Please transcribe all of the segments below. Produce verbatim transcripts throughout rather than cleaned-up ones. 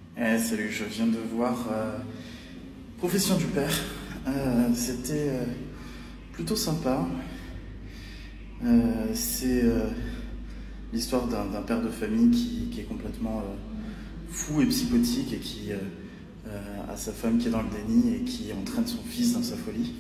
Eh, salut, je viens de voir euh, Profession du père. Euh, C'était euh, plutôt sympa. Euh, c'est euh, l'histoire d'un d'un père de famille qui, qui est complètement euh, fou et psychotique et qui euh, euh, a sa femme qui est dans le déni et qui entraîne son fils dans sa folie.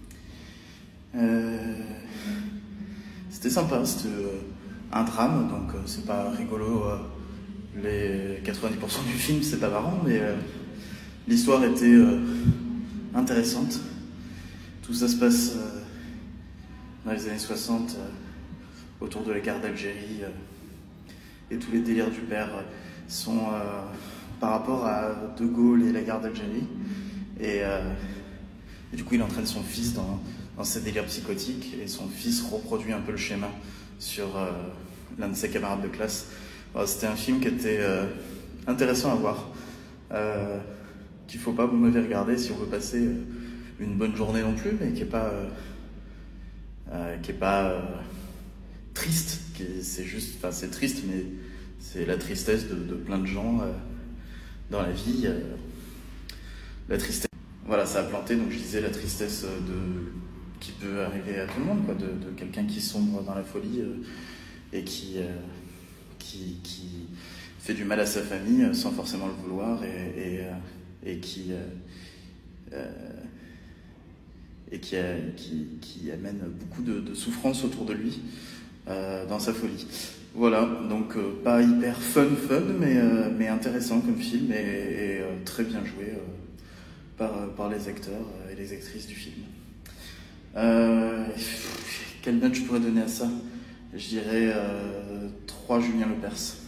Euh, C'était sympa, c'était euh, un drame, donc euh, c'est pas rigolo. Euh, les quatre-vingt-dix pour cent du film, c'est pas marrant, mais euh, l'histoire était euh, intéressante. Tout ça se passe euh, dans les années soixante, euh, autour de la guerre d'Algérie, euh, et tous les délires du père euh, sont euh, par rapport à De Gaulle et la guerre d'Algérie. Et, euh, et du coup, il entraîne son fils dans, dans ses délires psychotiques, et son fils reproduit un peu le schéma sur euh, l'un de ses camarades de classe. Alors, c'était un film qui était euh, intéressant à voir, euh, qu'il faut pas vous mauvais regarder si on veut passer euh, une bonne journée non plus, mais qui est pas, euh, euh, qui est pas euh, triste. C'est juste, enfin c'est triste, mais c'est la tristesse de, de plein de gens euh, dans la vie. Euh, la tristesse. Voilà, ça a planté. Donc je disais la tristesse de qui peut arriver à tout le monde, quoi, de, de quelqu'un qui sombre dans la folie euh, et qui euh, Qui, qui fait du mal à sa famille sans forcément le vouloir et, et, euh, et qui, euh, euh, et qui, euh, qui, qui amène beaucoup de, de souffrance autour de lui euh, dans sa folie. Voilà, donc euh, pas hyper fun fun, mais, euh, mais intéressant comme film et, et euh, très bien joué euh, par, par les acteurs et les actrices du film. Euh, quelle note je pourrais donner à ça? Je dirais euh, trois Julien Lepers.